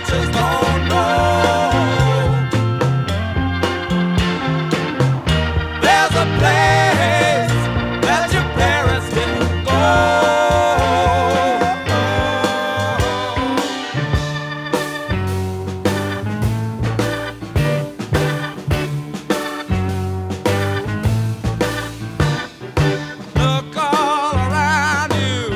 just don't know. There's a place that your parents didn't go. Look all around you.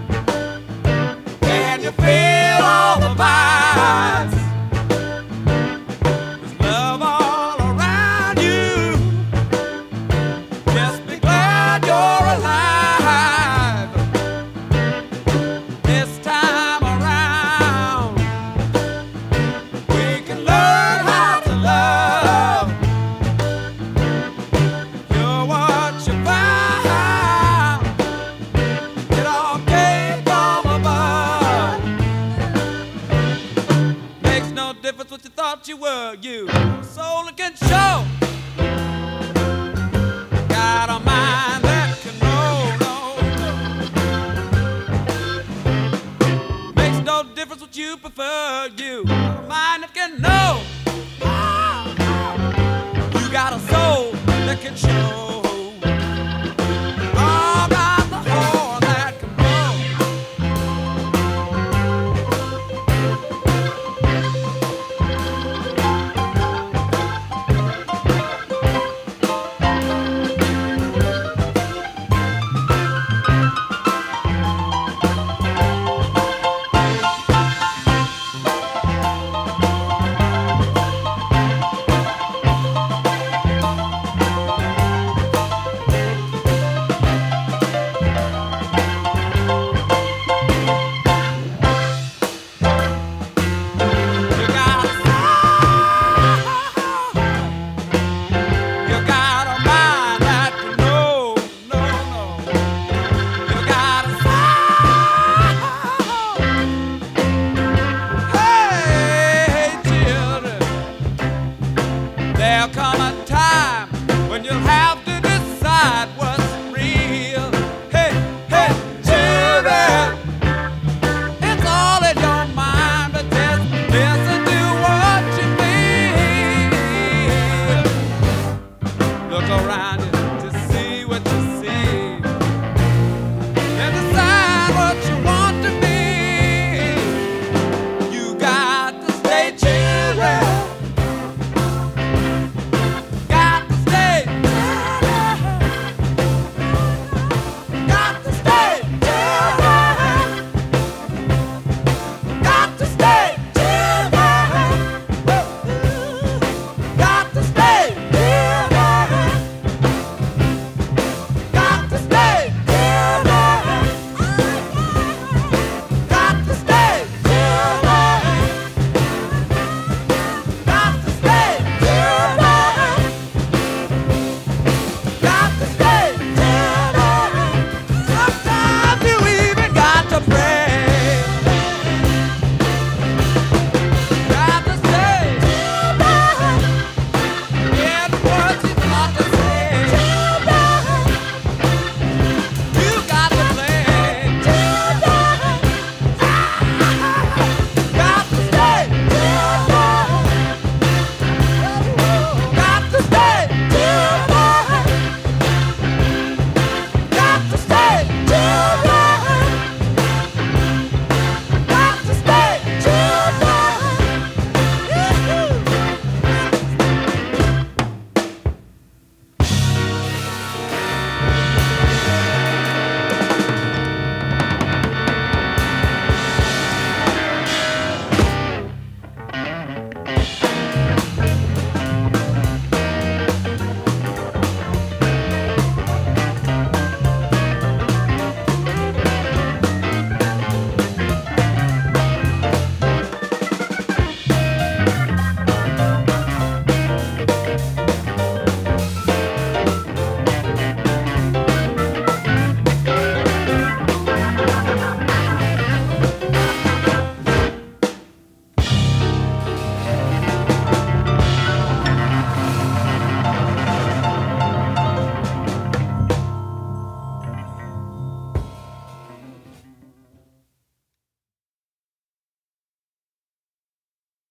Can you feel all the vibes? There's love all around you. Just be glad you're alive. This time around, we can learn how to love. You're what you found. It all came from above. Makes no difference what you thought you were. You soul that can show. Got a mind that can know. Makes no difference what you prefer. You got a mind that can know. You got a soul that can show.